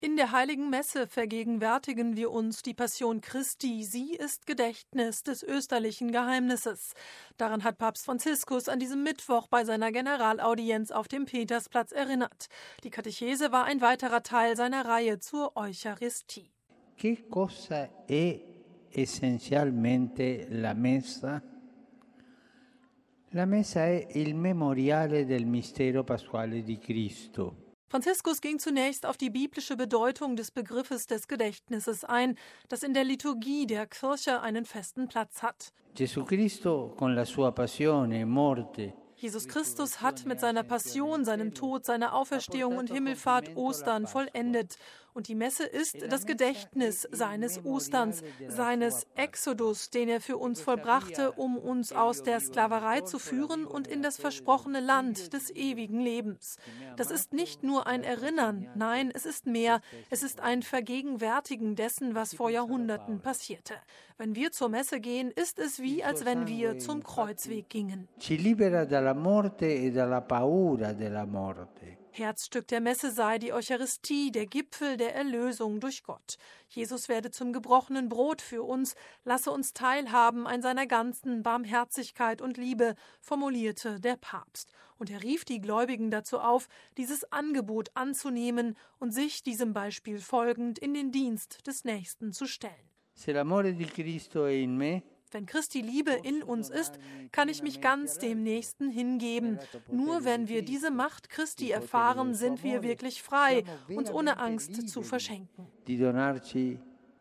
In der Heiligen Messe vergegenwärtigen wir uns die Passion Christi. Sie ist Gedächtnis des österlichen Geheimnisses. Daran hat Papst Franziskus an diesem Mittwoch bei seiner Generalaudienz auf dem Petersplatz erinnert. Die Katechese war ein weiterer Teil seiner Reihe zur Eucharistie. Che cosa è essenzialmente la Messa? La Messa è il memoriale del mistero pasquale di Cristo. Franziskus ging zunächst auf die biblische Bedeutung des Begriffes des Gedächtnisses ein, das in der Liturgie der Kirche einen festen Platz hat. Gesù Cristo con la sua passione e morte. Jesus Christus hat mit seiner Passion, seinem Tod, seiner Auferstehung und Himmelfahrt Ostern vollendet. Und die Messe ist das Gedächtnis seines Osterns, seines Exodus, den er für uns vollbrachte, um uns aus der Sklaverei zu führen und in das versprochene Land des ewigen Lebens. Das ist nicht nur ein Erinnern, nein, es ist mehr. Es ist ein Vergegenwärtigen dessen, was vor Jahrhunderten passierte. Wenn wir zur Messe gehen, ist es wie, als wenn wir zum Kreuzweg gingen. Ci libera dalla morte e dalla paura della morte. Herzstück der Messe sei die Eucharistie, der Gipfel der Erlösung durch Gott. Jesus werde zum gebrochenen Brot für uns, lasse uns teilhaben an seiner ganzen Barmherzigkeit und Liebe, formulierte der Papst. Und er rief die Gläubigen dazu auf, dieses Angebot anzunehmen und sich diesem Beispiel folgend in den Dienst des Nächsten zu stellen. Se l'amore di Cristo è in me, wenn Christi Liebe in uns ist, kann ich mich ganz dem Nächsten hingeben. Nur wenn wir diese Macht Christi erfahren, sind wir wirklich frei, uns ohne Angst zu verschenken. di donarci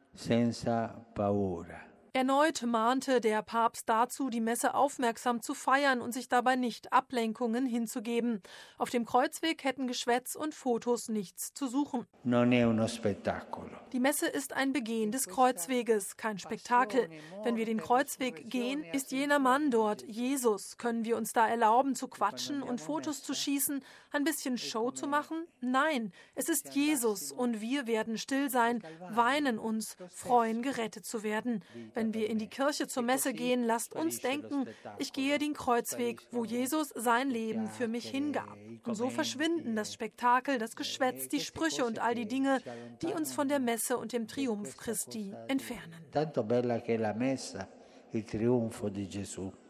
senza paura. Erneut mahnte der Papst dazu, die Messe aufmerksam zu feiern und sich dabei nicht Ablenkungen hinzugeben. Auf dem Kreuzweg hätten Geschwätz und Fotos nichts zu suchen. Non è uno spettacolo. Die Messe ist ein Begehen des Kreuzweges, kein Spektakel. Wenn wir den Kreuzweg gehen, ist jener Mann dort, Jesus. Können wir uns da erlauben, zu quatschen und Fotos zu schießen, ein bisschen Show zu machen? Nein, es ist Jesus und wir werden still sein, weinen uns, freuen, gerettet zu werden. Wenn wir in die Kirche zur Messe gehen, lasst uns denken, ich gehe den Kreuzweg, wo Jesus sein Leben für mich hingab. Und so verschwinden das Spektakel, das Geschwätz, die Sprüche und all die Dinge, die uns von der Messe und dem Triumph Christi entfernen. Tanto bella che è la Messa, il trionfo di Gesù.